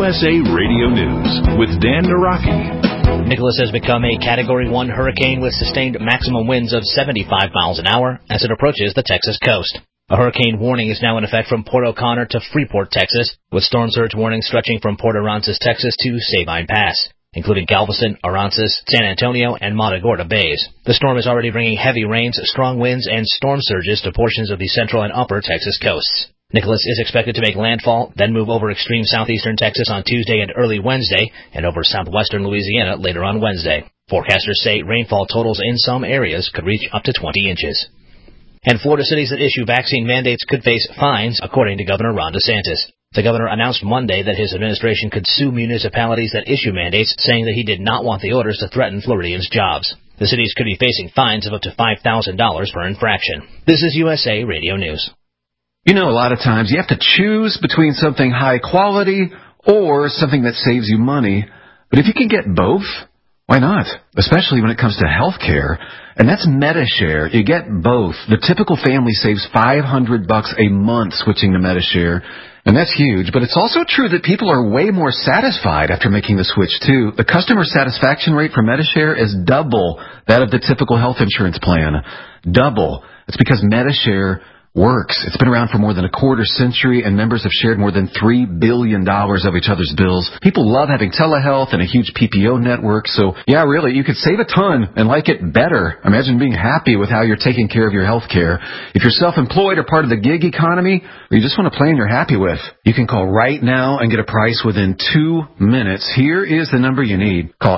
USA Radio News with Dan Naraki. Nicholas has become a Category 1 hurricane with sustained maximum winds of 75 miles an hour as it approaches the Texas coast. A hurricane warning is now in effect from Port O'Connor to Freeport, Texas, with storm surge warnings stretching from Port Aransas, Texas to Sabine Pass, including Galveston, Aransas, San Antonio, and Matagorda Bays. The storm is already bringing heavy rains, strong winds, and storm surges to portions of the central and upper Texas coasts. Nicholas is expected to make landfall, then move over extreme southeastern Texas on Tuesday and early Wednesday, and over southwestern Louisiana later on Wednesday. Forecasters say rainfall totals in some areas could reach up to 20 inches. And Florida cities that issue vaccine mandates could face fines, according to Governor Ron DeSantis. The governor announced Monday that his administration could sue municipalities that issue mandates, saying that he did not want the orders to threaten Floridians' jobs. The cities could be facing fines of up to $5,000 per infraction. This is USA Radio News. You know, a lot of times you have to choose between something high quality or something that saves you money. But if you can get both, why not? Especially when it comes to health care. And that's Medi-Share. You get both. The typical family saves $500 a month switching to Medi-Share. And that's huge. But it's also true that people are way more satisfied after making the switch, too. The customer satisfaction rate for Medi-Share is double that of the typical health insurance plan. Double. It's because Medi-Share works. It's been around for more than a quarter century, and members have shared more than $3 billion of each other's bills. People love having telehealth and a huge PPO network, so yeah, really, you could save a ton and like it better. Imagine being happy with how you're taking care of your health care. If you're self-employed or part of the gig economy, or you just want a plan you're happy with, you can call right now and get a price within 2 minutes. Here is the number you need. Call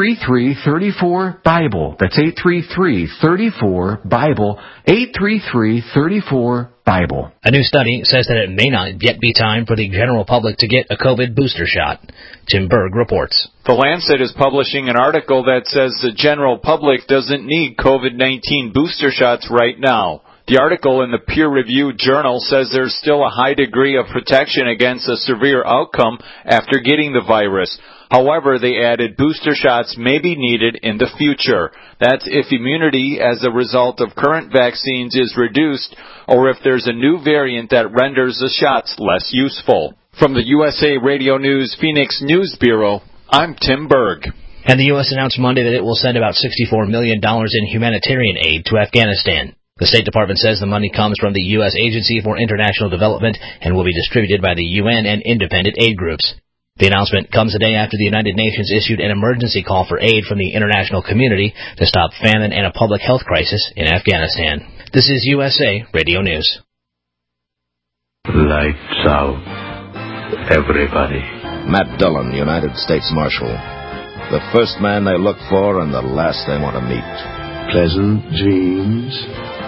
833-34-BIBLE. That's 833-34-BIBLE. 833-34-BIBLE. A new study says that it may not yet be time for the general public to get a COVID booster shot. Tim Berg reports. The Lancet is publishing an article that says the general public doesn't need COVID-19 booster shots right now. The article in the peer-reviewed journal says there's still a high degree of protection against a severe outcome after getting the virus. However, they added booster shots may be needed in the future. That's if immunity as a result of current vaccines is reduced or if there's a new variant that renders the shots less useful. From the USA Radio News Phoenix News Bureau, I'm Tim Berg. And the U.S. announced Monday that it will send about $64 million in humanitarian aid to Afghanistan. The State Department says the money comes from the U.S. Agency for International Development and will be distributed by the UN and independent aid groups. The announcement comes a day after the United Nations issued an emergency call for aid from the international community to stop famine and a public health crisis in Afghanistan. This is USA Radio News. Lights out, everybody. Matt Dillon, United States Marshal. The first man they look for and the last they want to meet. Pleasant dreams.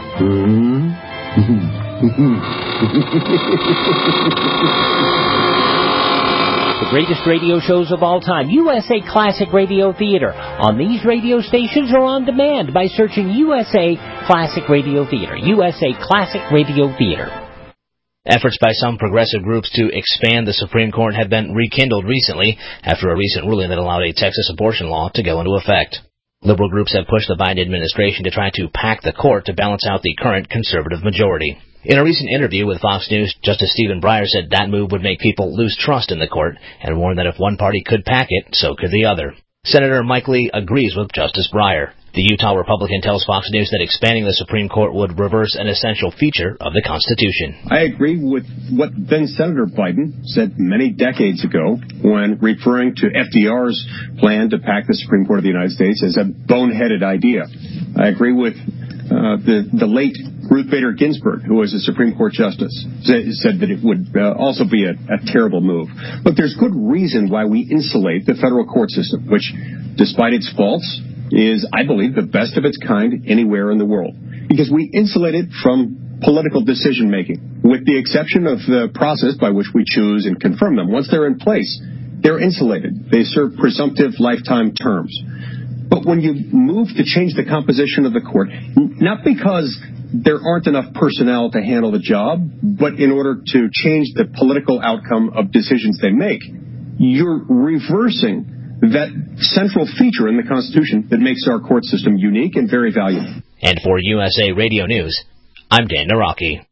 The greatest radio shows of all time, USA Classic Radio Theater, on these radio stations or on demand by searching USA Classic Radio Theater. USA Classic Radio Theater. Efforts by some progressive groups to expand the Supreme Court have been rekindled recently after a recent ruling that allowed a Texas abortion law to go into effect. Liberal groups have pushed the Biden administration to try to pack the court to balance out the current conservative majority. In a recent interview with Fox News, Justice Stephen Breyer said that move would make people lose trust in the court and warned that if one party could pack it, so could the other. Senator Mike Lee agrees with Justice Breyer. The Utah Republican tells Fox News that expanding the Supreme Court would reverse an essential feature of the Constitution. I agree with what then Senator Biden said many decades ago when referring to FDR's plan to pack the Supreme Court of the United States as a boneheaded idea. I agree with the late Ruth Bader Ginsburg, who was a Supreme Court justice, said that it would also be a terrible move. But there's good reason why we insulate the federal court system, which, despite its faults, is, I believe, the best of its kind anywhere in the world. Because we insulate it from political decision-making, with the exception of the process by which we choose and confirm them. Once they're in place, they're insulated. They serve presumptive lifetime terms. But when you move to change the composition of the court, not because there aren't enough personnel to handle the job, but in order to change the political outcome of decisions they make, you're reversing that central feature in the Constitution that makes our court system unique and very valuable. And for USA Radio News, I'm Dan Naraki.